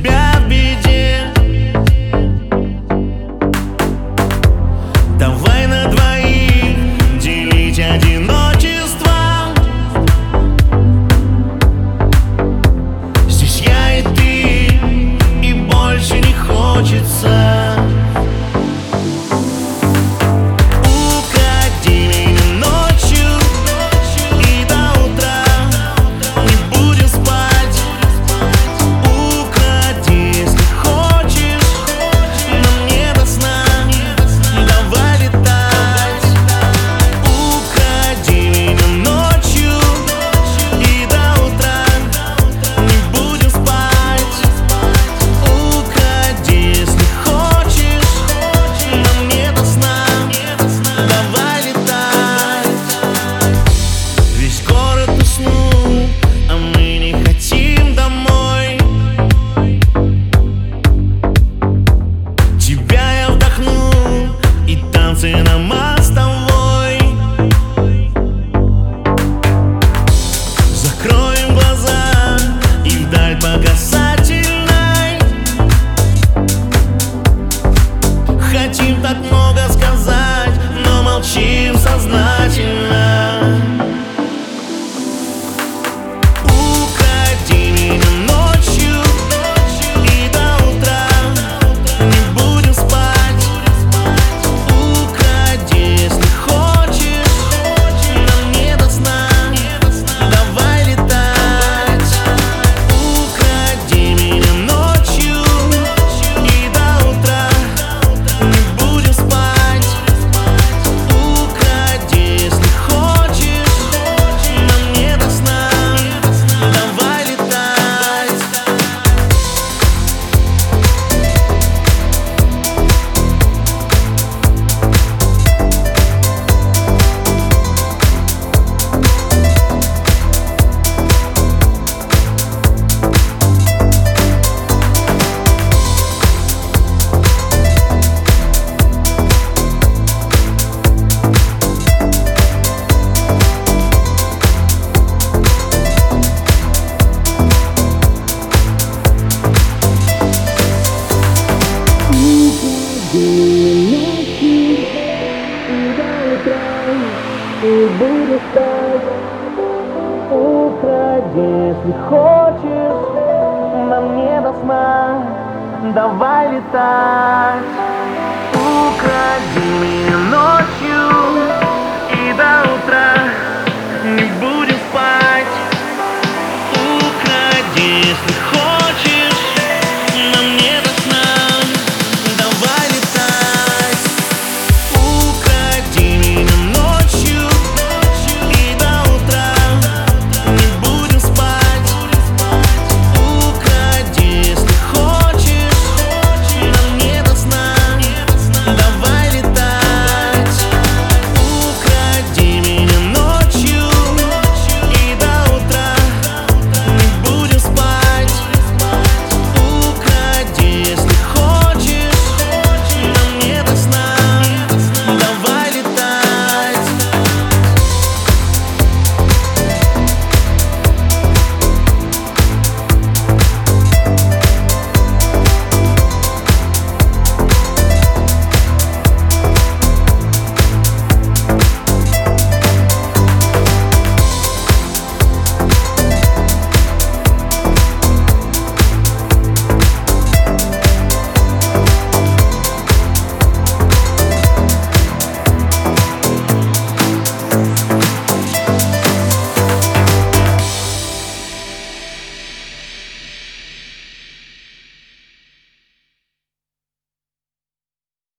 тебя в беде. Давай на двоих делить одиночество. Здесь я и ты, и больше не хочется. Укради меня ночью и до утра. Не будем спать. Укради, если хочешь, но не до сна. Давай летать. Укради меня ночью и до утра. Не будем спать. Укради, если хочешь, но не до сна. Давай летать. Весь город уснул, а мы не хотим домой. Тебя я вдохнул, и танцы на мостовой. Закроем глаза и вдаль по касательной. Хотим так много сказать, но молчим сознательно. Укради меня ночью и до утра. Не будем спать. Укради, если хочешь, нам не до сна. Давай летать. Укради меня ночью и до утра. Не будем спать. Укради, если хочешь, нам не до сна. Давай летать. И буду спать. Укради, если хочешь, нам не до сна. Давай летать. Укради меня ночью и до утра.